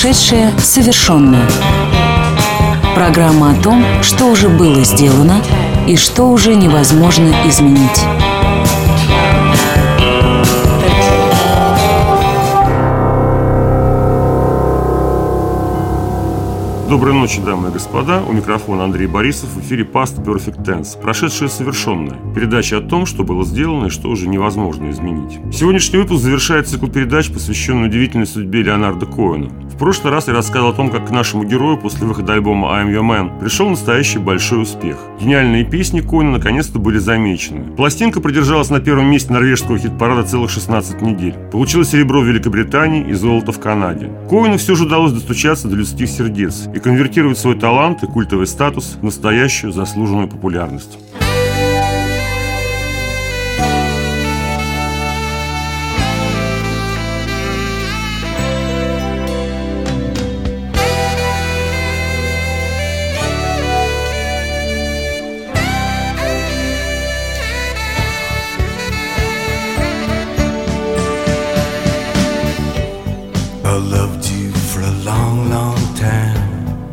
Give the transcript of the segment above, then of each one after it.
Прошедшее совершенное. Программа о том, что уже было сделано и что уже невозможно изменить. Доброй ночи, дамы и господа. У микрофона Андрей Борисов. В эфире Past Perfect Tense. Прошедшее совершенное. Передача о том, что было сделано и что уже невозможно изменить. Сегодняшний выпуск завершает цикл передач, посвященный удивительной судьбе Леонарда Коэна. В прошлый раз я рассказал о том, как к нашему герою после выхода альбома I'm Your Man пришел настоящий большой успех. Гениальные песни Коэна наконец-то были замечены. Пластинка продержалась на первом месте норвежского хит-парада целых 16 недель. Получила серебро в Великобритании и золото в Канаде. Коэну все же удалось достучаться до людских сердец и конвертировать свой талант и культовый статус в настоящую заслуженную популярность. I loved you for a long, long time.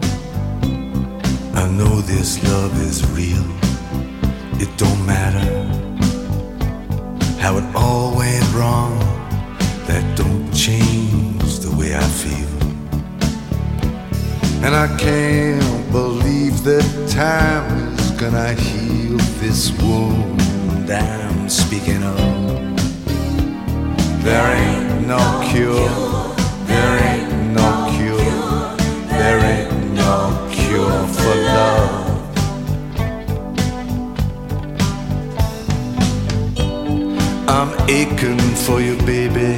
I know this love is real. It don't matter how it all went wrong. That don't change the way I feel. And I can't believe that time is gonna heal this wound I'm speaking of. There ain't no cure. There ain't no cure, there ain't no cure for love. I'm aching for you, baby.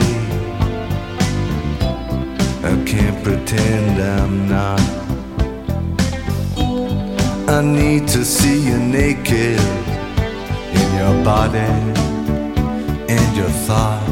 I can't pretend I'm not. I need to see you naked in your body and your thought.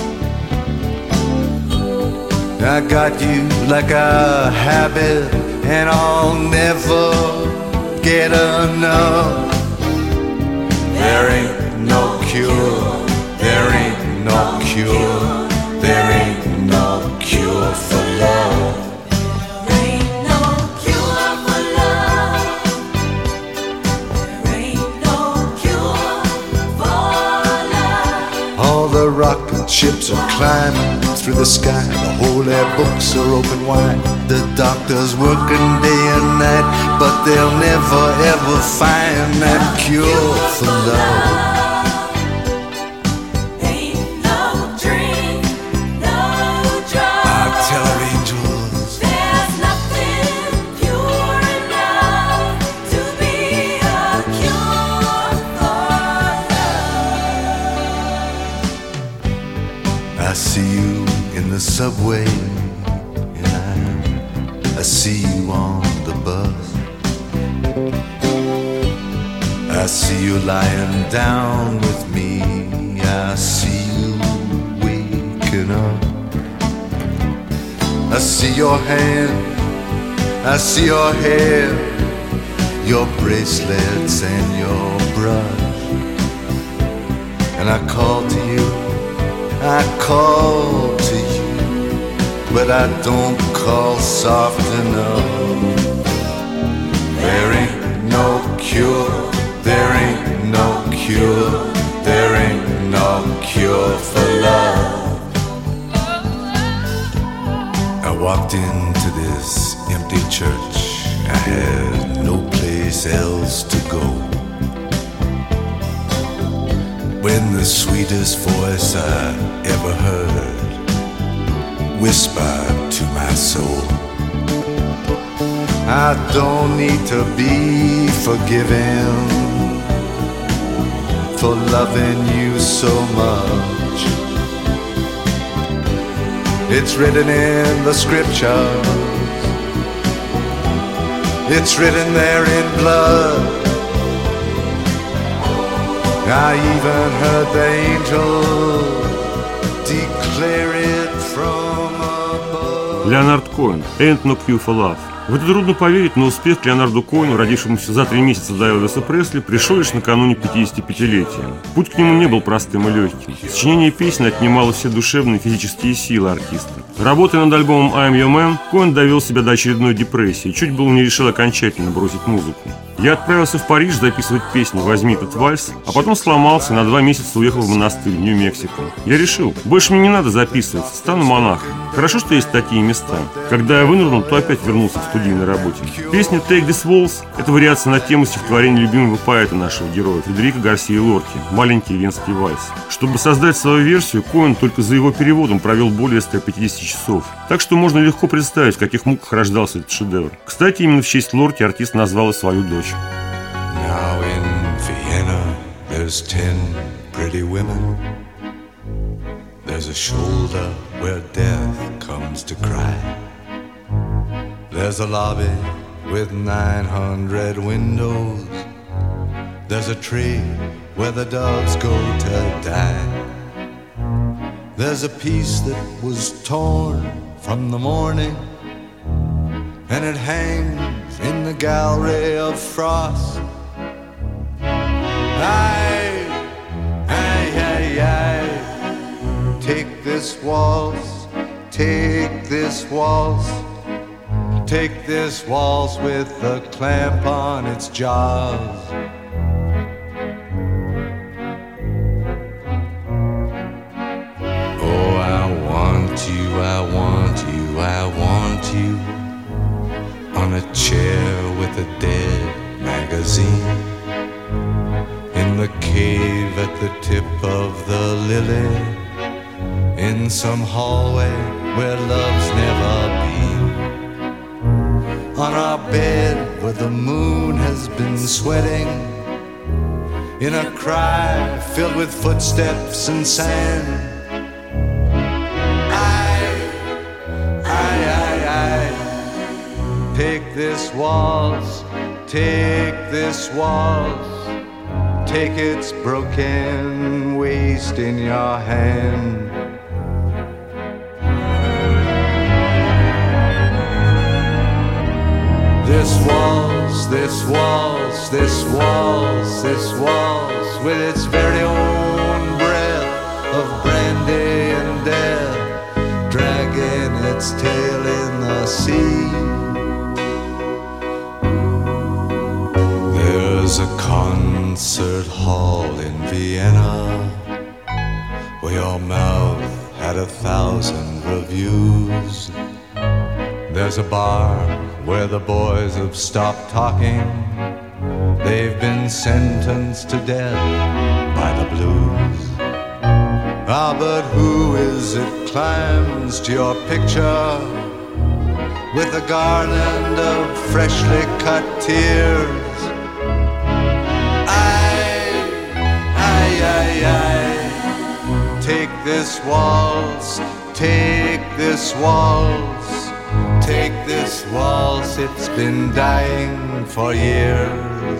I got you like a habit, and I'll never get enough. There ain't no cure, there ain't no cure, there ain't no cure for love. There ain't no cure for love. There ain't no cure for love. All the rocket ships are climbing through the sky. The whole air books are open wide. The doctor's working day and night, but they'll never ever find that cure for love. Ain't no drink, no drug. I tell her angels, There's nothing pure enough to be a cure for love. I see you in the subway, and I see you on the bus. I see you lying down with me. I see you waking up. I see your hand, I see your hair, your bracelets and your brush. And I call to you, I call to you, but I don't call soft enough. There ain't no cure, there ain't no cure, there ain't no cure for love. I walked into this empty church. I had no place else to go. When the sweetest voice I ever heard whispered to my soul, I don't need to be forgiven for loving you so much. It's written in the scriptures, it's written there in blood. I even heard the angel declare it from above. Леонард Коэн, Ain't No Cure for Love. В это трудно поверить, но успех к Леонарду Коэну, родившемуся за 3 месяца до Элвиса Пресли, пришел лишь накануне 55-летия. Путь к нему не был простым и легким. Сочинение песен отнимало все душевные и физические силы артиста. Работая над альбомом I'm Your Man, Коэн довел себя до очередной депрессии, чуть было не решил окончательно бросить музыку. Я отправился в Париж записывать песню «Возьми этот вальс», а потом сломался и на 2 месяца уехал в монастырь в Нью-Мексико. Я решил, больше мне не надо записываться, стану монахом. Хорошо, что есть такие места. Когда я вынырнул, то опять вернулся к студийной работе. Песня «Take This Waltz» — это вариация на тему стихотворения любимого поэта нашего героя Фредерико Гарсии Лорки «Маленький венский вальс». Чтобы создать свою версию, Коэн только за его переводом провел более 150 часов. Так что можно легко представить, в каких муках рождался этот шедевр. Кстати, именно в честь Лорки артист назвал и свою дочь. Now in Vienna there's 10 pretty women. There's a shoulder where death comes to cry. There's a lobby with 900 windows. There's a tree where the doves go to die. There's a piece that was torn from the morning, and it hangs in the gallery of frost. Aye, aye, aye, aye. Take this waltz, take this waltz, take this waltz with a clamp on its jaws. Oh, I want you, I want you, I want you on a chair with a dead magazine, in the cave at the tip of the lily, in some hallway where love's never been, on our bed where the moon has been sweating, in a cry filled with footsteps and sand. Take this waltz, take this waltz, take its broken waist in your hand. This waltz, this waltz, this waltz, this waltz, with its very own breath of brandy and death, dragging its tail in the sea. There's a concert hall in Vienna where your mouth had 1,000 reviews. There's a bar where the boys have stopped talking. They've been sentenced to death by the blues. Ah, but who is it climbs to your picture with a garland of freshly cut tears? Take this waltz, take this waltz, take this waltz, it's been dying for years.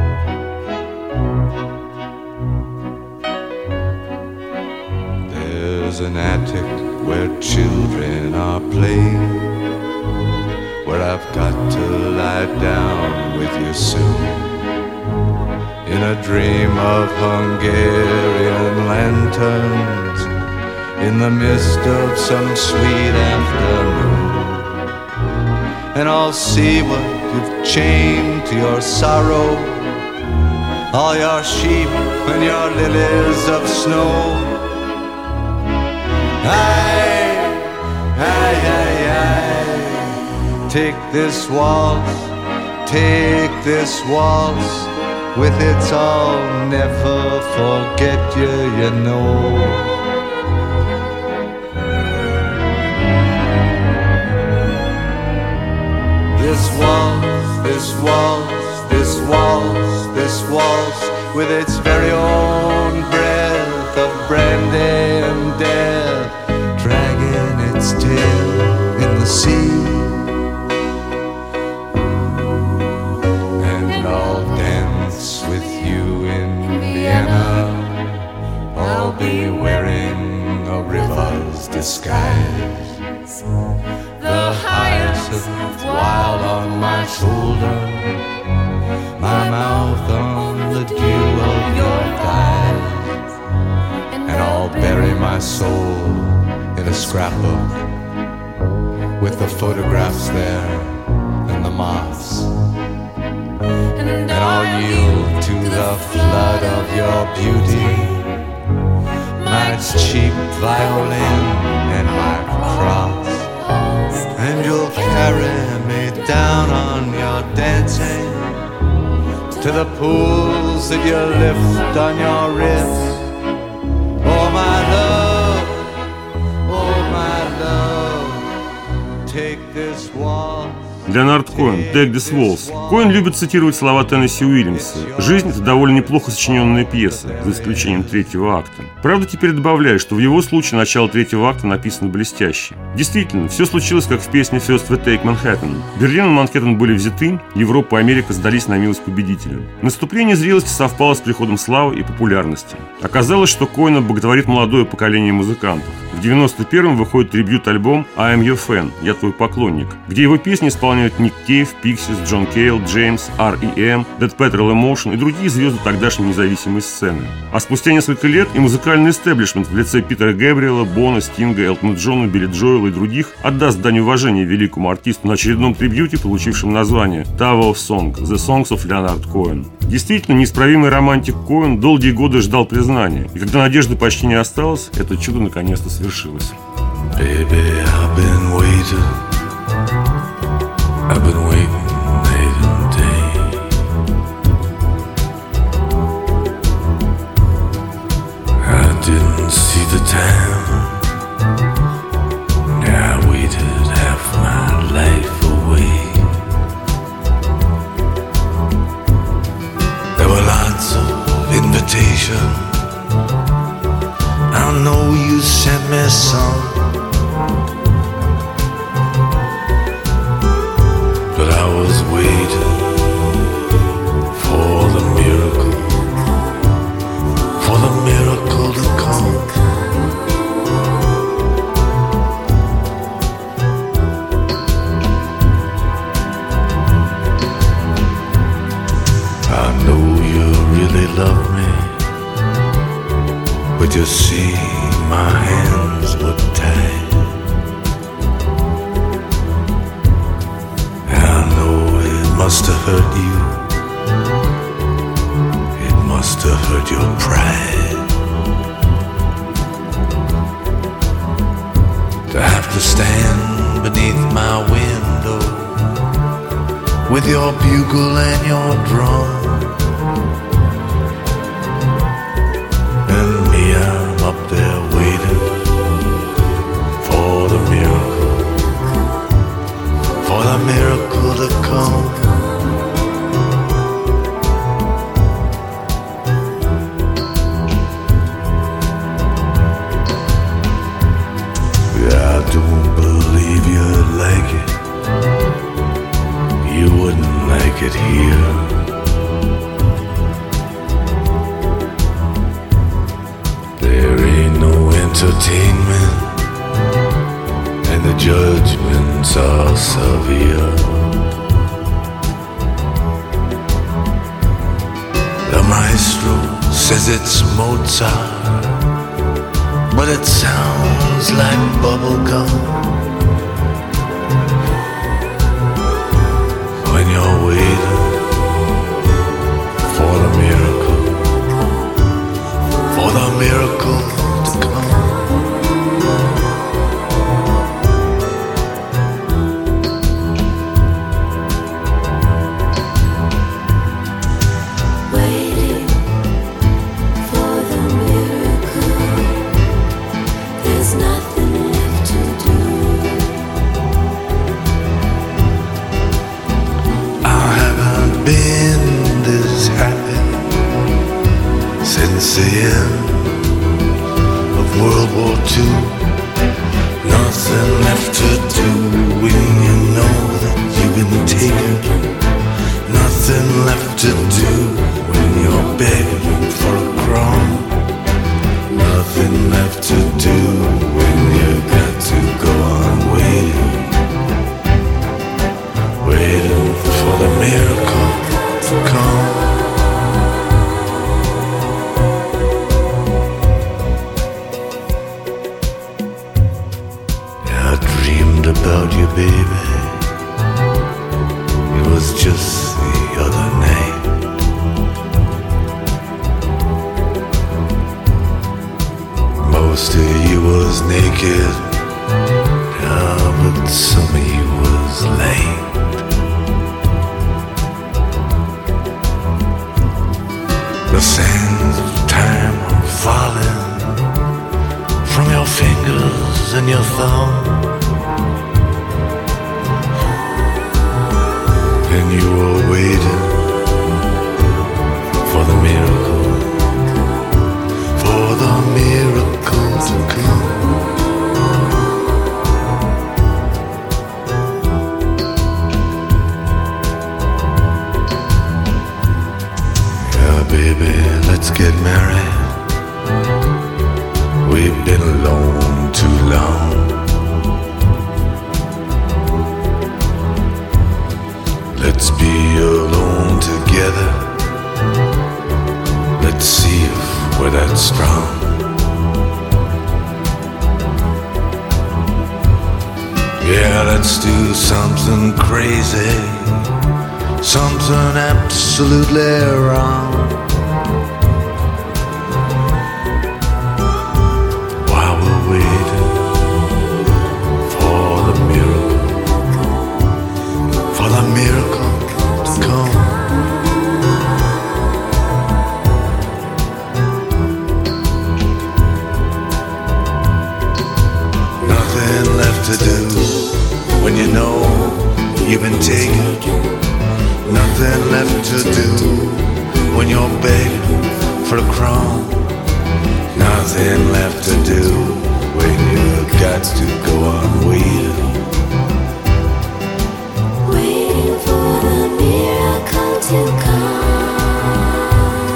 There's an attic where children are playing, where I've got to lie down with you soon, in a dream of Hungarian lanterns, in the mist of some sweet afternoon. And I'll see what you've chained to your sorrow, all your sheep and your lilies of snow. Aye, aye, aye, aye. Take this waltz, take this waltz, with its I'll never forget you, you know. This waltz, this waltz, this waltz, this waltz, with its very own breath of brandy and death, dragging its tail in the sea. And I'll dance with you in Vienna, I'll be wearing a river's disguise. The higher dances wild on my shoulder, my mouth on the dew of your thighs, and I'll bury my soul in a scrapbook with the photographs there and the moths, and I'll yield to the flood of your beauty, my cheap violin and my cross, and you'll carry me down on your dancing to the pools that you lift on your wrist. Oh my love, oh my love, take this waltz. Леонард Коэн, Take This Waltz. Коэн любит цитировать слова Теннесси Уильямса. «Жизнь» — это довольно неплохо сочиненная пьеса, за исключением третьего акта. Правда, теперь добавляю, что в его случае начало третьего акта написано блестяще. Действительно, все случилось, как в песне «First We Take Manhattan». Берлин и Манхэттен были взяты, Европа и Америка сдались на милость победителя. Наступление зрелости совпало с приходом славы и популярности. Оказалось, что Коэн боготворит молодое поколение музыкантов. В 91-м выходит трибьют-альбом «I Am Your Fan» – «Я твой поклонник», где его песни исполняют Ник Кейв, Пиксис, Джон Кейл, Джеймс, R.E.M., Dead Petrol Emotion и другие звезды тогдашней независимой сцены. А спустя несколько лет и музыкальный истеблишмент в лице Питера Гэбриэла, Бона, Стинга, Элтона Джона, Билли Джоэла и других отдаст дань уважения великому артисту на очередном трибьюте, получившем название «Tower of Song – The Songs of Leonard Cohen». Действительно, неисправимый романтик Коэн долгие годы ждал признания, и когда надежды почти не осталось, это чудо наконец-то свершилось. Baby, I've been waiting night and day. I didn't see the time. I waited half my life away. There were lots of invitations. I know you sent me some, but I was waiting for the miracle to come. I know you really love me, but you see my hands were tied. I know it must have hurt you. It must have hurt your pride to have to stand beneath my window with your bugle and your drum. And me, I'm up there waiting for the miracle to come. Yeah, I don't believe you'd like it. You wouldn't like it here. There ain't no entertainment, and the judgments are severe. The maestro says it's Mozart, but it sounds like bubblegum. When you're waiting for the miracle to come. Waiting for the miracle. There's nothing left to do. I haven't been this happy since the end of World War II. Nothing left to do when you know that you've been taken. Nothing left to do when you're begging for a crumb. Nothing left to do when you got to go on waiting. for the miracle to come. I dreamed about you, baby. It was just the other night. Most of you was naked, but some of you was lame. The sands of time are falling from your fingers and your thumb, and you were waiting for the miracle, for the miracle to come. Baby, let's get married. We've been alone too long. Let's be alone together. Let's see if we're that strong. Yeah, let's do something crazy, something absolutely wrong. While we're waiting for the miracle to come. Nothing left to do when you know you've been taken. Nothing left to do when you're begging for a crumb. Nothing left to do when you've got to go on waiting. Waiting for the miracle to come.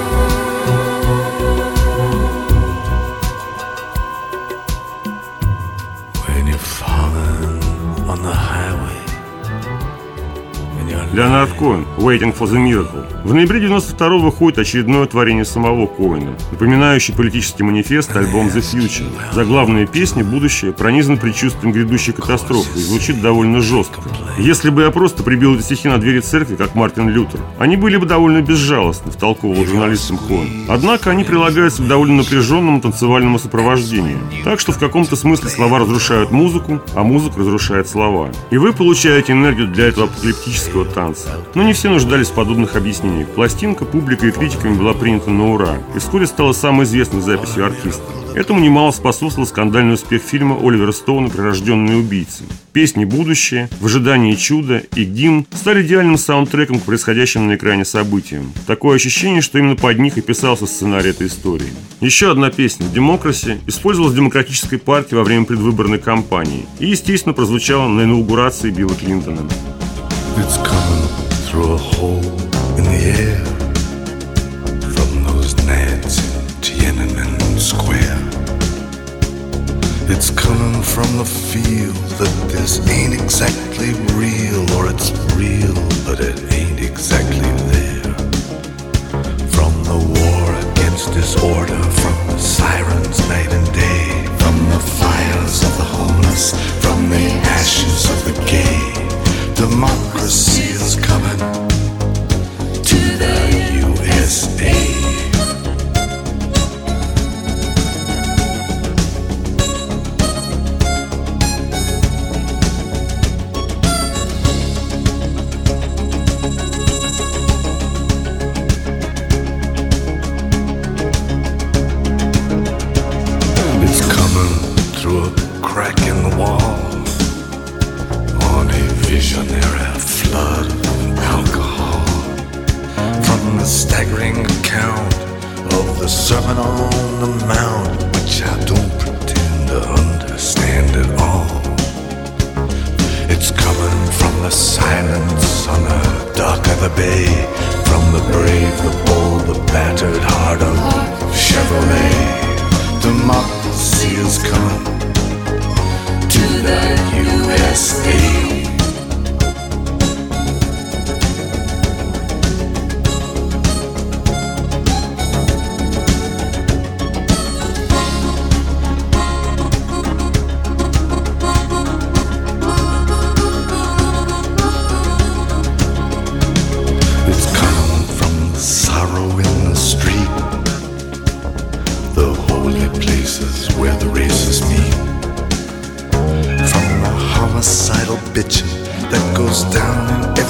When you're falling on the highway. Леонард Коэн, «Waiting for the Miracle». В ноябре 92-го выходит очередное творение самого Коэна, напоминающий политический манифест альбом «The Future». Заглавная песня «Будущее» пронизана предчувствием грядущей катастрофы и звучит довольно жестко. Если бы я просто прибил эти стихи на двери церкви, как Мартин Лютер, они были бы довольно безжалостны, втолковывал журналистам Коэн. Однако они прилагаются к довольно напряженному танцевальному сопровождению. Так что в каком-то смысле слова разрушают музыку, а музыка разрушает слова. И вы получаете энергию для этого апокалиптического танца. Но не все нуждались в подобных объяснениях. Пластинка публикой и критиками была принята на ура и вскоре стала самой известной записью артиста. Этому немало способствовал скандальный успех фильма Оливера Стоуна «Прирожденные убийцы». Песни «Будущее», «В ожидании чуда» и «Гимн» стали идеальным саундтреком к происходящим на экране событиям. Такое ощущение, что именно под них и писался сценарий этой истории. Еще одна песня «Democracy» использовалась в Демократической партии во время предвыборной кампании и, естественно, прозвучала на инаугурации Билла Клинтона. It's coming through a hole in the air from those gnats in Tiananmen Square. It's coming from the feel that this ain't exactly real, or it's real but it ain't exactly there. From the war against disorder, from the sirens night and day, from the fires of the homeless, from the ashes of the gay. Democracy is coming to the USA. It's coming through a crack in the wall. Visionary flood of alcohol, from the staggering account of the Sermon on the Mount, which I don't pretend to understand at all. It's coming from the silence on the dock of the bay, from the brave, the bold, the battered heart of Chevrolet. Democracy is coming to the USA.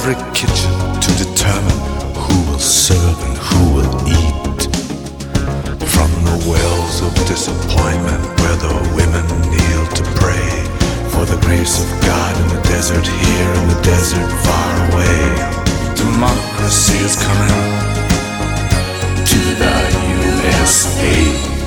every kitchen to determine who will serve and who will eat. From the wells of disappointment where the women kneel to pray for the grace of God in the desert here, in the desert far away. Democracy is coming to the USA.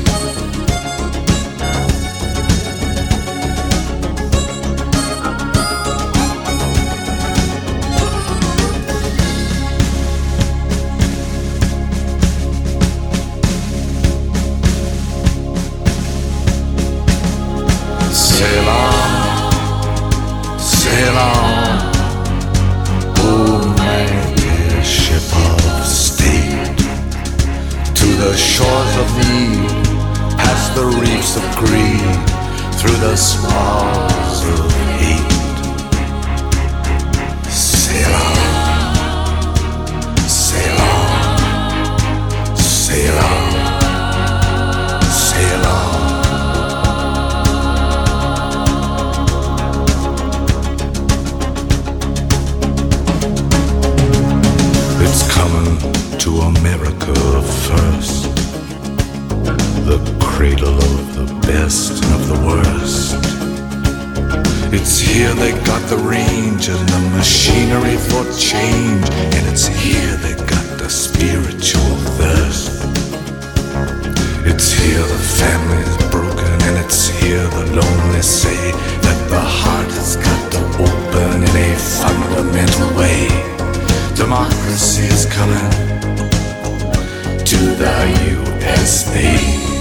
Sail on, sail on, oh mighty ship of state, to the shores of need, past the reefs of greed, through the smalls of hate. Sail on, sail on, sail on, sail on. It's coming to America first, the cradle of the best and of the worst. It's here they got the range and the machinery for change, and it's here they got the spiritual thirst. It's here the family's broken, and it's here the lonely say that the heart has got to open in a fundamental way. Democracy is coming to the USA.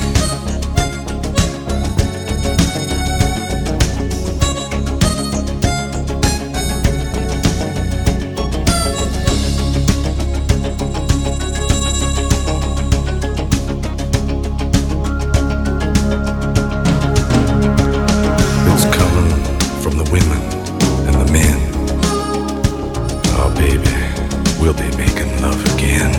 It's coming from the women and the men. Oh, baby. We'll be making love again.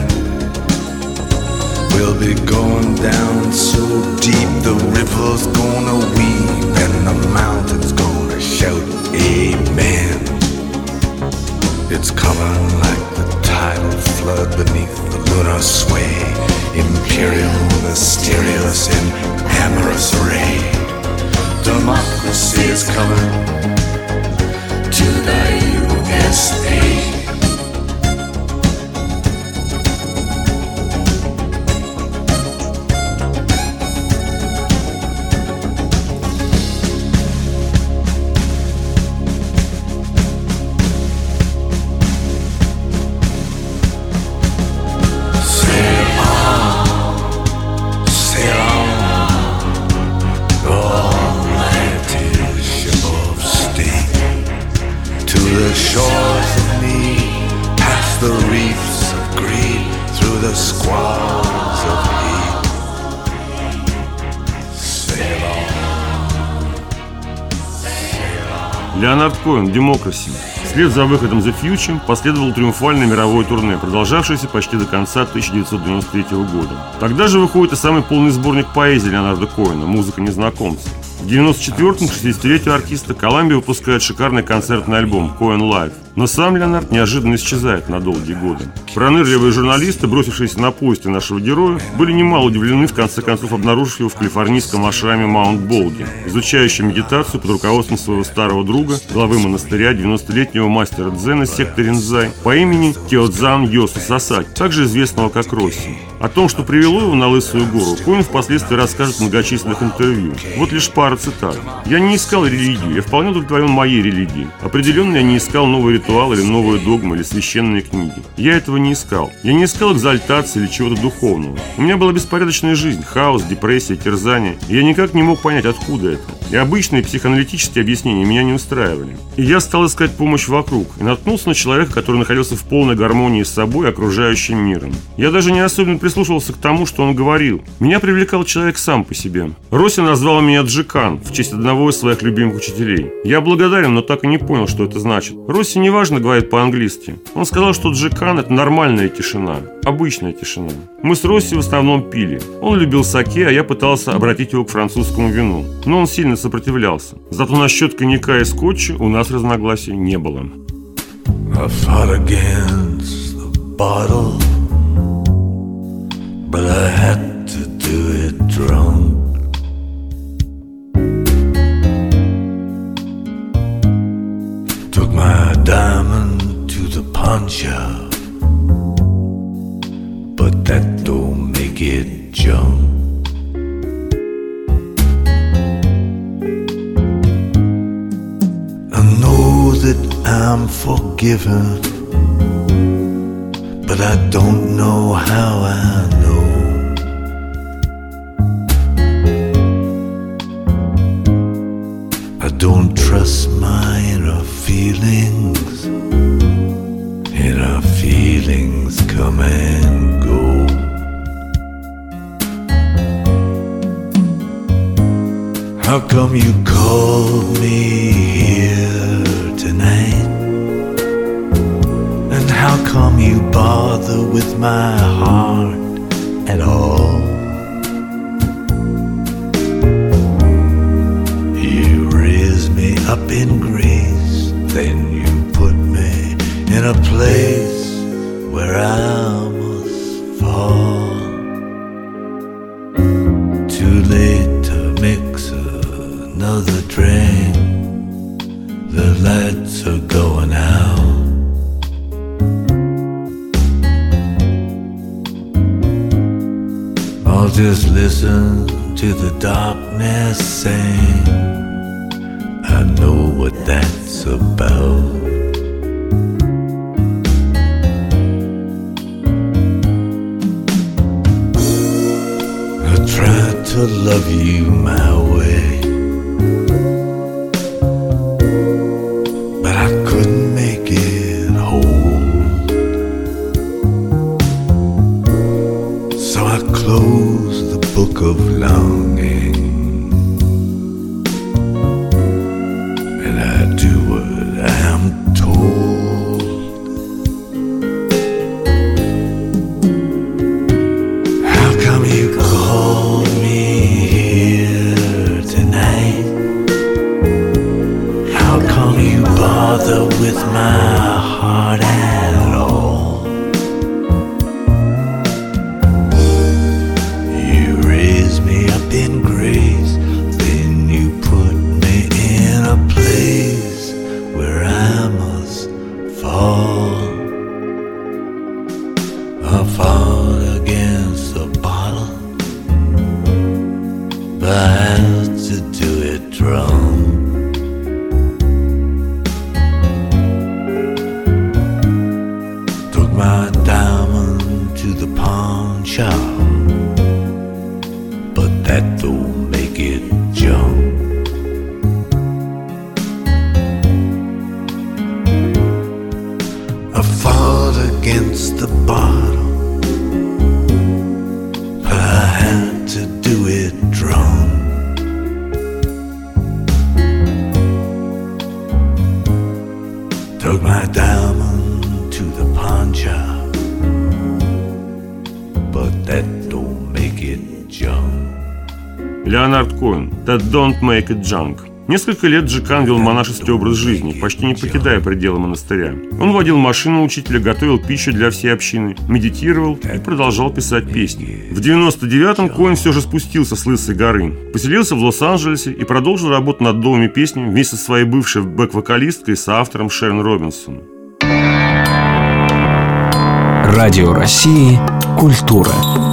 We'll be going down so deep the river's gonna weep and the mountains gonna shout amen. It's coming like the tidal flood beneath the lunar sway, imperial, mysterious, in amorous array. Democracy is coming to the USA. The shores of need, past the reefs of greed, through the squalls of heat. Sail on. Леонард Коэн, «Democracy». Вслед за выходом The Future последовало триумфальное мировое турне, продолжавшееся почти до конца 1993 года. Тогда же выходит и самый полный сборник поэзии Леонарда Коэна «Музыка незнакомца». В 1994-м, к 60-летию артиста, Columbia выпускает шикарный концертный альбом «Коэн Live». Но сам Леонард неожиданно исчезает на долгие годы. Пронырливые журналисты, бросившиеся на поиски нашего героя, были немало удивлены, в конце концов обнаружив его в калифорнийском ашраме Маунт Болди, изучающем медитацию под руководством своего старого друга, главы монастыря, 90-летнего мастера дзена секты Ринзай по имени Теодзан Йосу Сасаки, также известного как Росси. О том, что привело его на Лысую гору, Коэн впоследствии расскажет в многочисленных интервью. Вот лишь пара цитат. «Я не искал религию, я вполне удовлетворен моей религией. Определенно я не искал новый ритуал или новую догму или священные книги. Я этого не искал. Я не искал экзальтации или чего-то духовного. У меня была беспорядочная жизнь, хаос, депрессия, терзание. И я никак не мог понять, откуда это. И обычные психоаналитические объяснения меня не устраивали. И я стал искать помощь вокруг и наткнулся на человека, который находился в полной гармонии с собой и окружающим миром. Я даже не особенно прислушивался к тому, что он говорил. Меня привлекал человек сам по себе. Росси назвал меня Джикан в честь одного из своих любимых учителей. Я благодарен, но так и не понял, что это значит. Росси неважно говорит по-английски. Он сказал, что Джикан – это нормальная тишина, обычная тишина. Мы с Росси в основном пили. Он любил саке, а я пытался обратить его к французскому вину. Но он сильно сопротивлялся. Зато насчет коньяка и скотча у нас разногласий не было. I fought against the bottle, but I had to do it drunk. Took my diamond to the pawn shop, but that don't make it junk. I know that I'm forgiven, but I don't know how I know. I don't trust my inner feelings. Inner feelings come and go. How come you called me here tonight? And how come you bother with my heart at all? You raise me up in grace, then you put me in a place where I must fall. Too late to mix another drink. The lights are going out. I'll just listen to the darkness sing. I know what that's about. I tried to love you my way, but I couldn't make it whole. So I closed the book of longing, and I do what I'm told. How come you called me here tonight? How come you bother with my heart at all? You raise me up in grace, then you put me in a place where I must fall. I fought against the bottle, but I had to do it drunk. Took my diamond to the pawn shop, but that don't make it junk. I fought against the bottle, but I had to do it drunk. Took my diamond to the pawn shop, but that don't make it junk. Леонард Коэн, That Don't Make It Junk. Несколько лет Джекан вел монашеский образ жизни, почти не покидая пределы монастыря. Он водил машину учителя, готовил пищу для всей общины, медитировал и продолжал писать песни. В 99-м Коэн все же спустился с Лысой горы, поселился в Лос-Анджелесе и продолжил работу над новыми песнями вместе со своей бывшей бэк-вокалисткой и соавтором Шерон Робинсон. Радио России «Культура».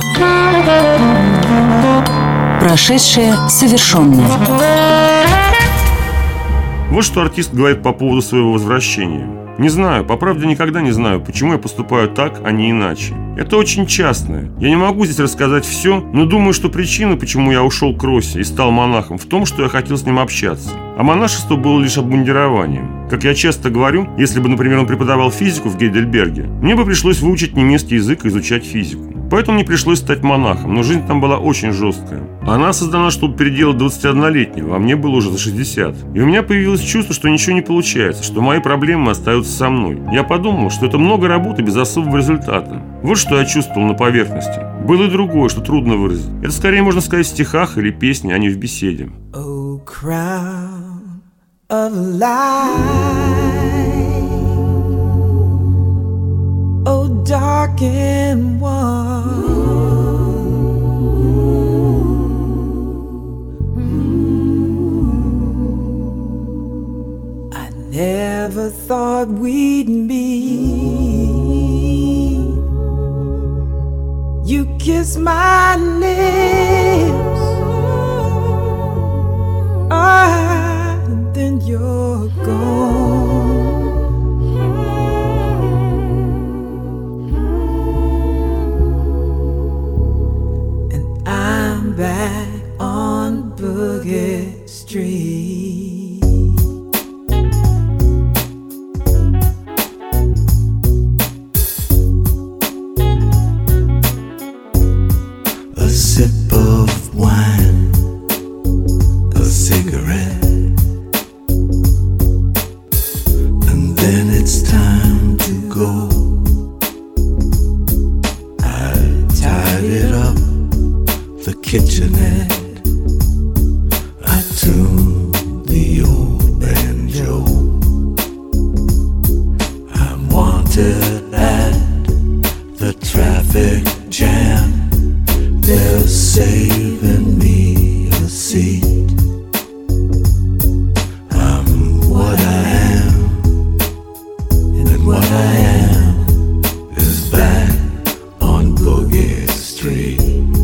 Прошедшее совершенное. Вот что артист говорит по поводу своего возвращения. «Не знаю, по правде никогда не знаю, почему я поступаю так, а не иначе. Это очень частное. Я не могу здесь рассказать все, но думаю, что причина, почему я ушел к Росси и стал монахом, в том, что я хотел с ним общаться. А монашество было лишь обмундированием. Как я часто говорю, если бы, например, он преподавал физику в Гейдельберге, мне бы пришлось выучить немецкий язык и изучать физику. Поэтому мне пришлось стать монахом, но жизнь там была очень жесткая. Она создана, чтобы переделать 21-летнего, а мне было уже за 60. И у меня появилось чувство, что ничего не получается, что мои проблемы остаются со мной. Я подумал, что это много работы без особого результата. Вот что я чувствовал на поверхности. Было и другое, что трудно выразить. Это скорее можно сказать в стихах или песне, а не в беседе. Oh, crown of light, darkened one. I never thought we'd meet. You kiss my lips, and then you're gone. And I'm back on Boogie Street. A sip of wine, a cigarette, and then it's time to go. I tidied up the kitchenette, I tuned the old banjo. I'm wanted at the traffic jam. They're saving me a seat. I'm what I am, and what I am is back on Boogie Street.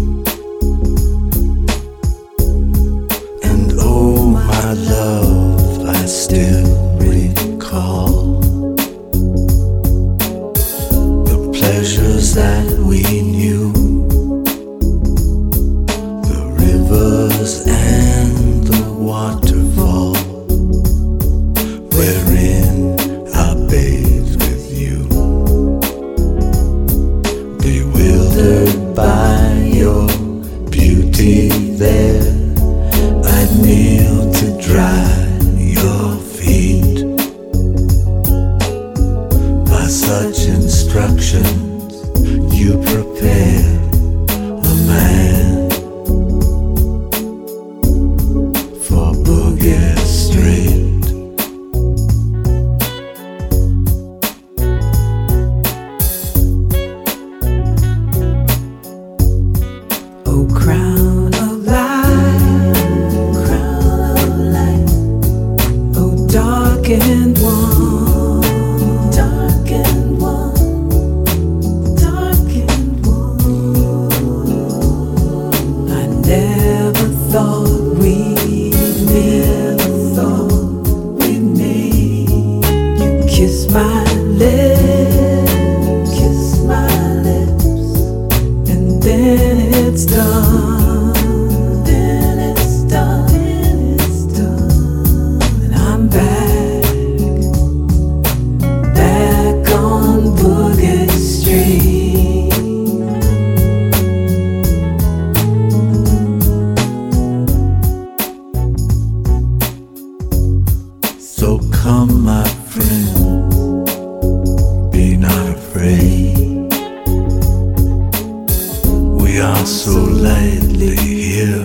And oh my love, I still recall the pleasures that we knew. And the waterfall wherein I bathed with you, bewildered by your beauty there. I'd kneel to dry your feet. By such instructions you prepare a man for Boogie Street. Oh, crown of light, oh, darkened one, darkened one, darkened one. I never thought we'd meet. You kiss my lips, and then it's done. Then it's done. And I'm back on Boogie Street. So come, my friend, be not afraid. We are so lightly here.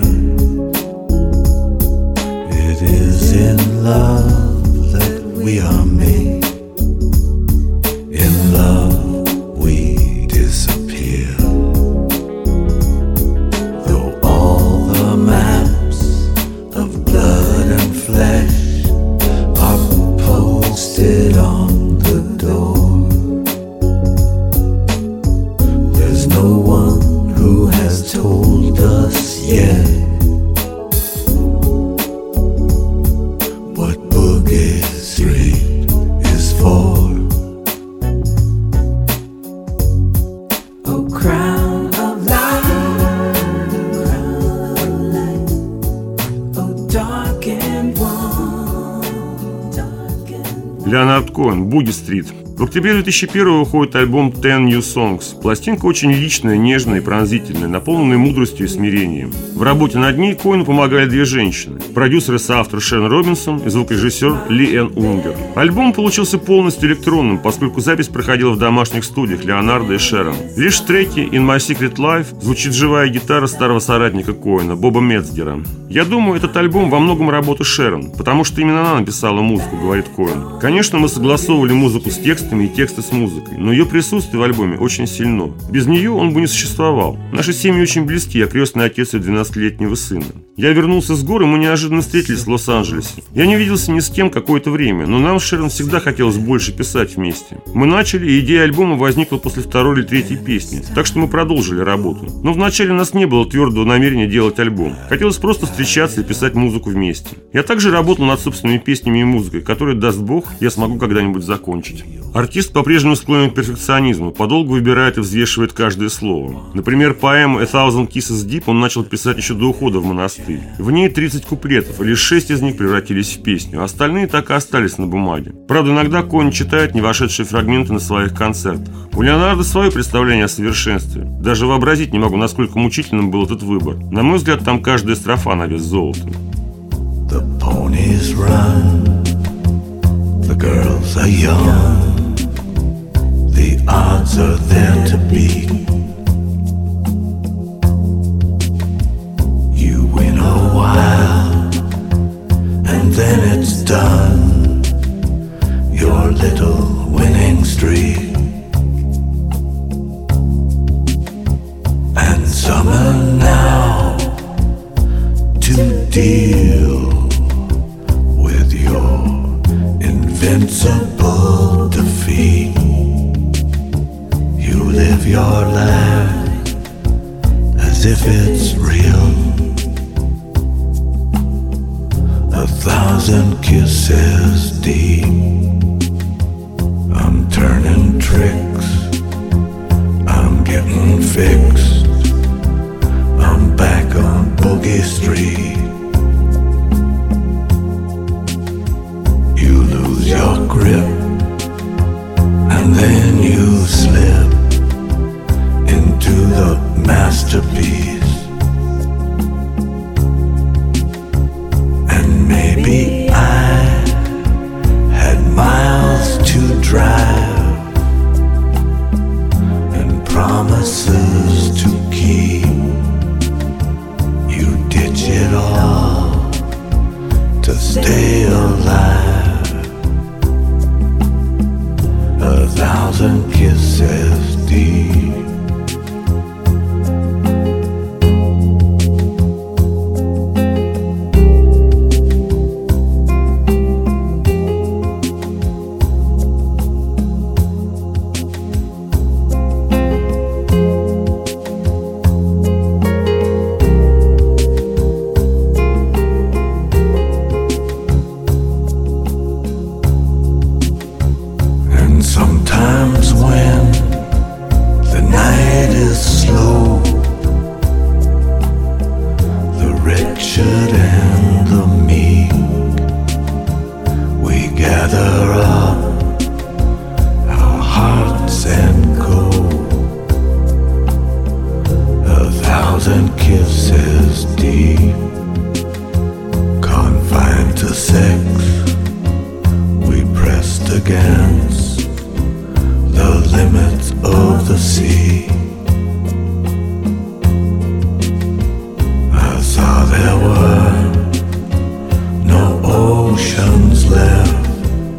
It is in love that we are made. In love we disappear. Though all the maps of blood and flesh are posted on the door, there's no one who has told us yet what Boogie Street is for. Oh, crown of light, oh, darkened one, darkened one. Леонард Коэн, Boogie Street. В октябре 2001 выходит альбом Ten New Songs. Пластинка очень личная, нежная и пронзительная, наполненная мудростью и смирением. В работе над ней Коэну помогали две женщины – продюсер и соавтор Шерон Робинсон и звукорежиссер Ли Энн Унгер. Альбом получился полностью электронным, поскольку запись проходила в домашних студиях Леонарда и Шерон. Лишь в треке In My Secret Life звучит живая гитара старого соратника Коэна, Боба Мецгера. «Я думаю, этот альбом во многом работа Шерон, потому что именно она написала музыку», — говорит Коэн. «Конечно, мы согласовывали музыку с текстом, текстами и тексты с музыкой, но ее присутствие в альбоме очень сильно. Без нее он бы не существовал. Наши семьи очень близки, я крестный отец ее 12-летнего сына. Я вернулся с гор, и мы неожиданно встретились в Лос-Анджелесе. Я не виделся ни с кем какое-то время, но нам с Шерон всегда хотелось больше писать вместе. Мы начали, и идея альбома возникла после второй или третьей песни, так что мы продолжили работу. Но вначале у нас не было твердого намерения делать альбом. Хотелось просто встречаться и писать музыку вместе. Я также работал над собственными песнями и музыкой, которые, даст Бог, я смогу когда-нибудь закончить. Артист по-прежнему склонен к перфекционизму, подолгу выбирает и взвешивает каждое слово. Например, поэму «A Thousand Kisses Deep» он начал писать еще до ухода в монастырь. В ней 30 куплетов, и лишь 6 из них превратились в песню, а остальные так и остались на бумаге. Правда, иногда Коэн читает не вошедшие фрагменты на своих концертах. У Леонардо свое представление о совершенстве. Даже вообразить не могу, насколько мучительным был этот выбор. На мой взгляд, там каждая строфа на вес золота. The ponies run, the girls are young, the odds are there to beat. You win a while, and then it's done, your little winning streak. And summer now to deal with your invincible defeat. You live your life as if it's real. 1,000 kisses deep. I'm turning tricks, I'm getting fixed, I'm back on Boogie Street. You lose your grip, and then you slip into the masterpiece. And maybe I had miles to drive and promises to keep. You ditch it all to stay alive. 1,000 kisses deep. Sometimes when the night is slow, the wretched and the meek, we gather up our hearts and go. 1,000 kisses deep, confined to sex, we pressed against the limits of the sea. I saw there were no oceans left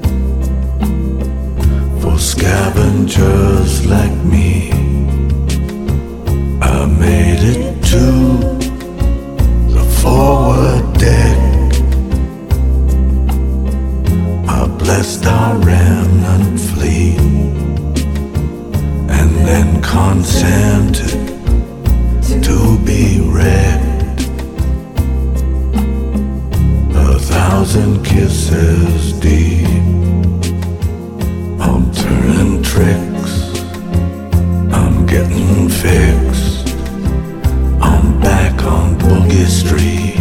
for scavengers like me. I made it to the forward deck. I blessed our remnant fleet, and then consented to be wrecked. 1,000 kisses deep. I'm turning tricks, I'm getting fixed, I'm back on Boogie Street.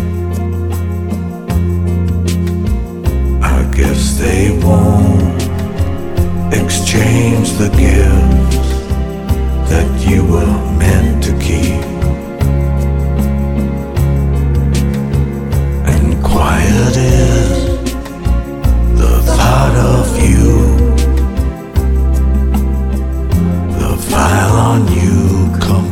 I guess they won't exchange the gifts that you were meant to keep. And quiet is the thought of you, the file on you comes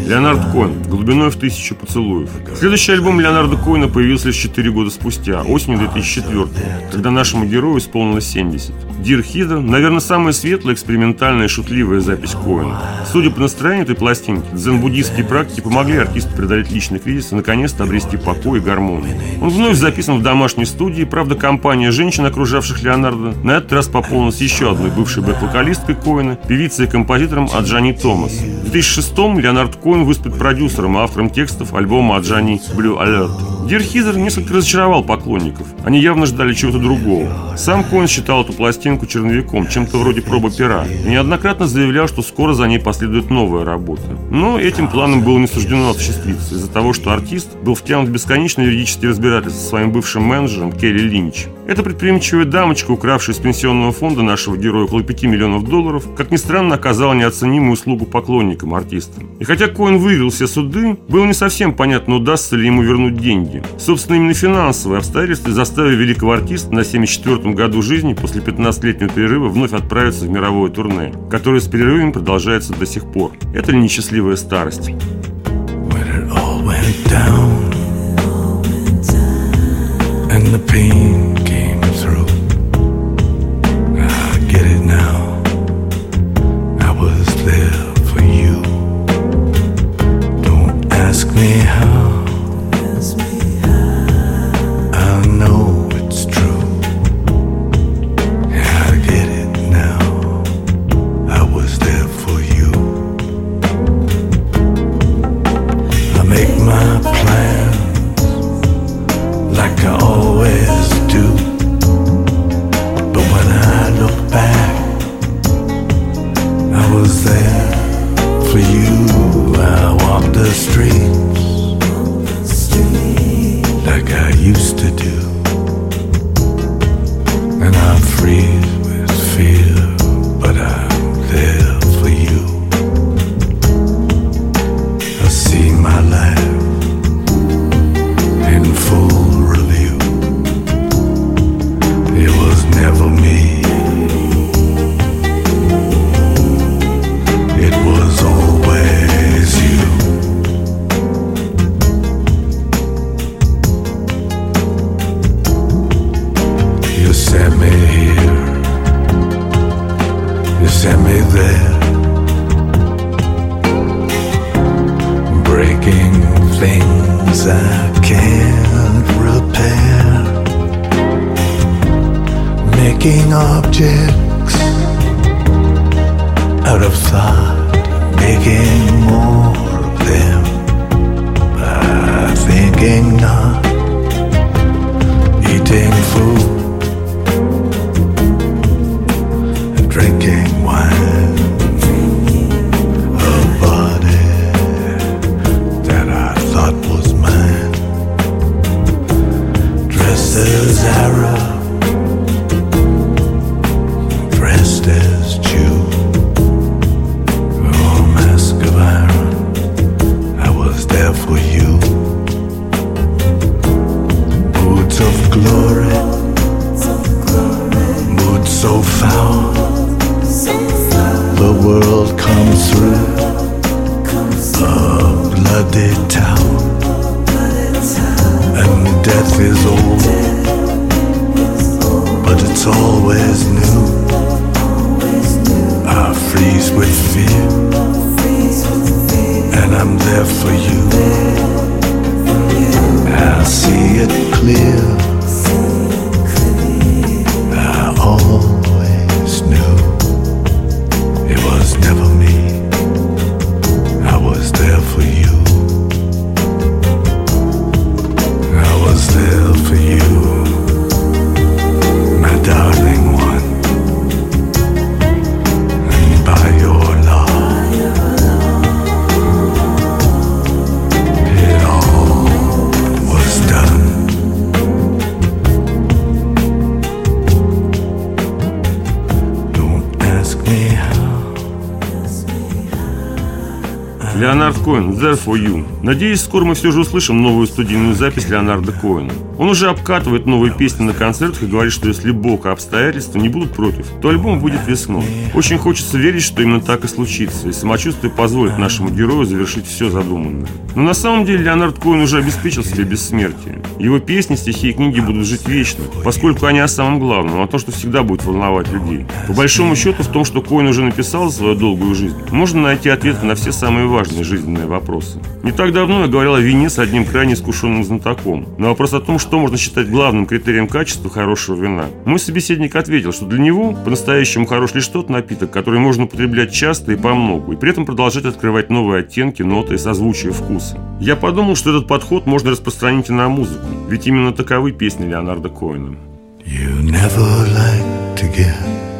Леонард Коэн, глубиной в 1000 поцелуев. Следующий альбом Леонарда Коэна появился лишь 4 года спустя, осенью 2004, когда нашему герою исполнилось 70. Dear Heather, наверное, самая светлая, экспериментальная и шутливая запись Коэна. Судя по настроению этой пластинки, дзен-буддистские практики помогли артисту преодолеть личный кризис и наконец-то обрести покой и гармонию. Он вновь записан в домашней студии, правда, компания женщин, окружавших Леонардо, на этот раз пополнилась еще одной бывшей бэк-вокалисткой Коэна, певицей и композитором Аджани Томас. В 2006-м Леонард Коэн выступит продюсером и автором текстов альбома Аджани Blue Alert. Dear Heather несколько разочаровал поклонников. Они явно ждали чего-то другого. Сам Коэн считал эту пластинку черновиком, чем-то вроде пробы пера, и неоднократно заявлял, что скоро за ней последует новая работа. Но этим планом было не суждено осуществиться из-за того, что артист был втянут в бесконечное юридическое разбирательство со своим бывшим менеджером Келли Линч. Эта предприимчивая дамочка, укравшая из пенсионного фонда нашего героя около $5 миллионов, как ни странно, оказала неоценимую услугу поклонникам артиста. И хотя Коэн выиграл все суды, было не совсем понятно, удастся ли ему вернуть деньги. Собственно, именно финансовые обстоятельства заставили великого артиста на 74-м году жизни после 15-летнего перерыва вновь отправиться в мировое турне, которое с перерывами продолжается до сих пор. Это ли несчастливая старость? Making objects out of thought, making more of them by thinking not, eating food and drinking wine, a body that I thought was mine, dressed as Arab, dressed as Jew, oh mask of iron, I was there for you. Moods of glory, moods so foul, the world comes through a bloody town, and death is old, but it's always new. I freeze with fear, and I'm there for you. I see it clear, I always knew it was never me, I was there for you. I was there for you, my darling one. By your love, it all was done. Леонард Коэн, There For You. Надеюсь, скоро мы все же услышим новую студийную запись Леонарда Коэна. Он уже обкатывает новые песни на концертах и говорит, что если Бог и обстоятельства не будут против, то альбом выйдет весной. Очень хочется верить, что именно так и случится, и самочувствие позволит нашему герою завершить все задуманное. Но на самом деле Леонард Коэн уже обеспечил себе бессмертие. Его песни, стихи и книги будут жить вечно, поскольку они о самом главном, о том, что всегда будет волновать людей. По большому счету, в том, что Коэн уже написал за свою долгую жизнь, можно найти ответы на все самые важные жизненные вопросы. Не так давно я говорил о вине с одним крайне искушенным знатоком. На вопрос о том, что можно считать главным критерием качества хорошего вина, мой собеседник ответил, что для него по-настоящему хорош лишь тот напиток, который можно употреблять часто и помногу, и при этом продолжать открывать новые оттенки, ноты и созвучия вкуса. Я подумал, что этот подход можно распространить и на музыку, ведь именно таковы песни Леонарда Коэна. You never like to get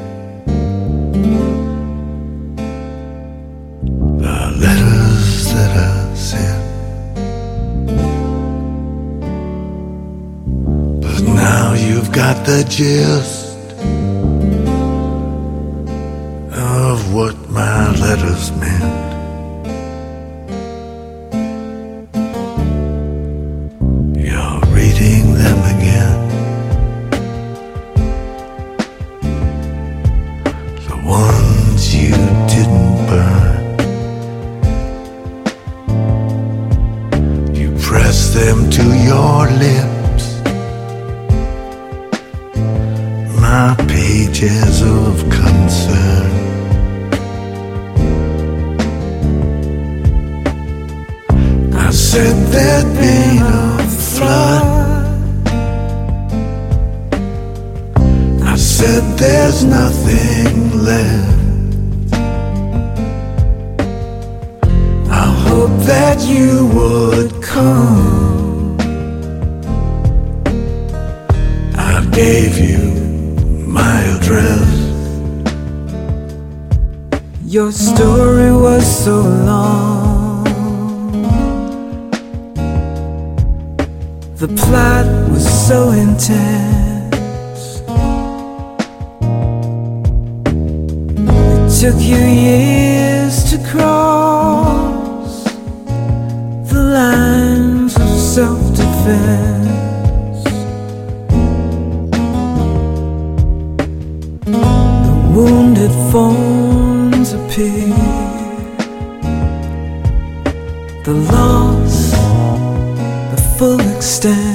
the letters that I sent, but now you've got the gist of what my letters meant. You're reading them again, the ones you didn't burn. You press them to your lips, my pages of concern. I said there'd been a flood, I said there's nothing left. I hope that you would come. I gave you my address. Your story was so long, the plot was so intense. It took you years to cross the lines of self-defense. The wounded forms appear, the loss, the full extent,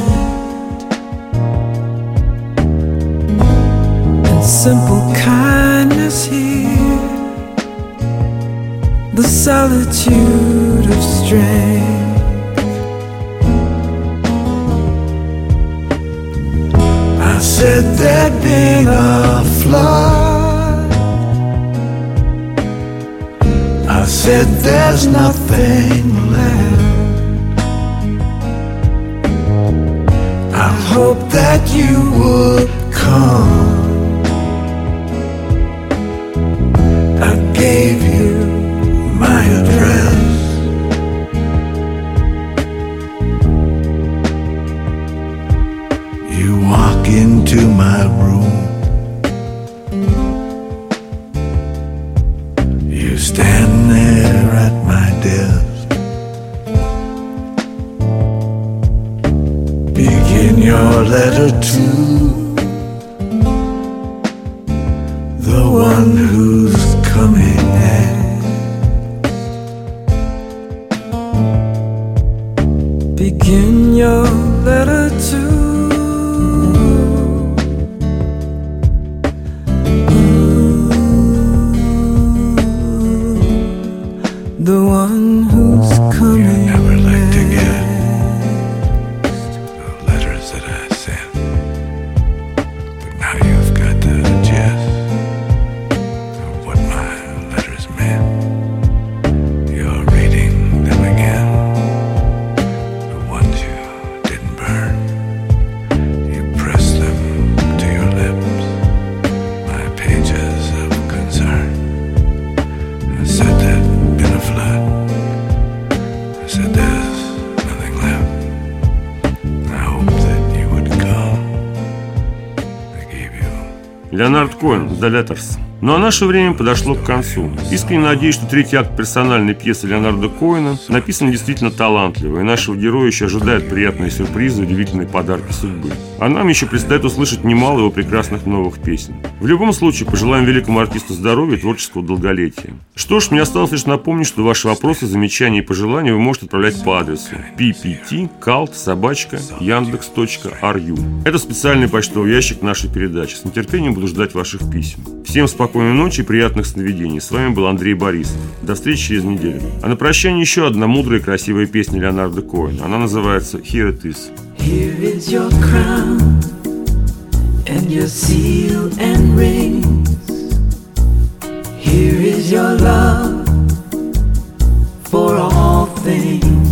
and simple kindness here, the solitude of strength. I said there'd been a flood, I said there's nothing left. I hope that you would come. I gave you my address. You walk into my room, you stand there at my desk, begin your letter to the one who's coming next. Begin your letter to the one who's coming. You never like to get the letters that I sent, but now you've got the gist of what my letters meant. You're reading them again, the ones you didn't burn. You press them to your lips, my pages of concern. I said there'd been a flood, I said there's nothing left. I hope that you would come. I gave you. Леонард Коэн, The Letters. Ну а наше время подошло к концу. Искренне надеюсь, что третий акт персональной пьесы Леонарда Коэна написан действительно талантливо, и нашего героя еще ожидают приятные сюрпризы, удивительные подарки судьбы. А нам еще предстоит услышать немало его прекрасных новых песен. В любом случае, пожелаем великому артисту здоровья и творческого долголетия. Что ж, мне осталось лишь напомнить, что ваши вопросы, замечания и пожелания вы можете отправлять по адресу ppt@yandex.ru. Это специальный почтовый ящик нашей передачи. С нетерпением буду ждать ваших писем. Всем спокойной ночи и приятных сновидений. С вами был Андрей Борисов. До встречи через неделю. А на прощание еще одна мудрая и красивая песня Леонарда Коэна. Она называется «Here it is». Here is your crown and your seal and rings. Here is your love for all things.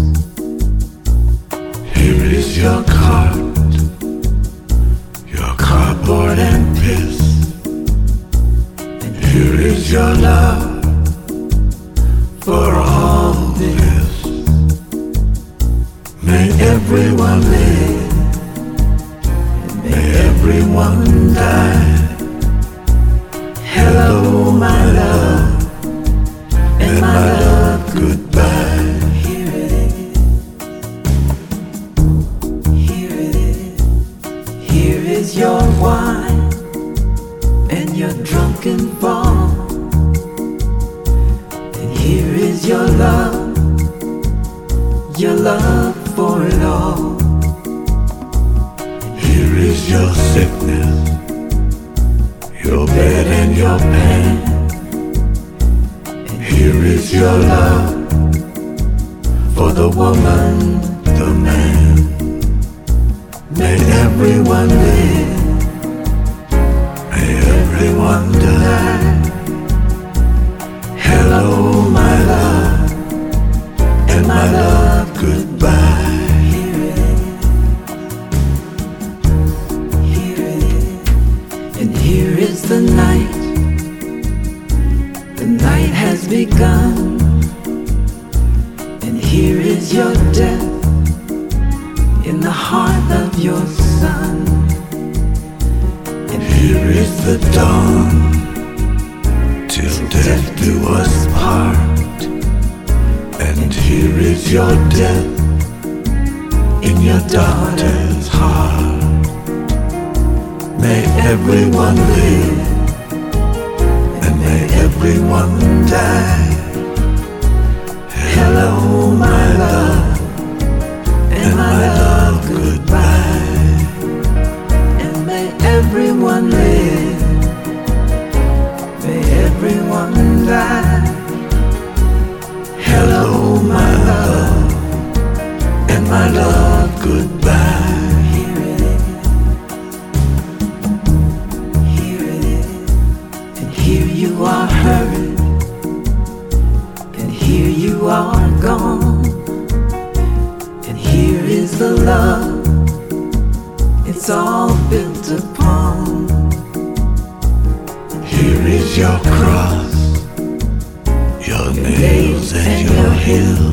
Here is your cart, your cardboard and piss. And here is your love for all this. May everyone live, and may everyone die. Hello, my love, and my love, goodbye. Here it is, here it is. Here is your wine and your drunken fall. And here is your love for it all. Here is your sickness, your bed and your pain. And here is your love for the woman, the man. May everyone live, may everyone die. Hello, my love, and my love, goodbye. Here it is, and here is the night. The night has begun, and here is your death in the heart of your son. And here is the dawn, till death do us part. And here is your death in your daughter's heart. May everyone live, and may everyone die. Hello, my love, and my love, goodbye. And may everyone live, may everyone die. Hello, my love, and my love, goodbye. Here it is, and here you are hurried, and here you are gone. And here is the love, it's all built upon. Here is your cross, your nails and your hills.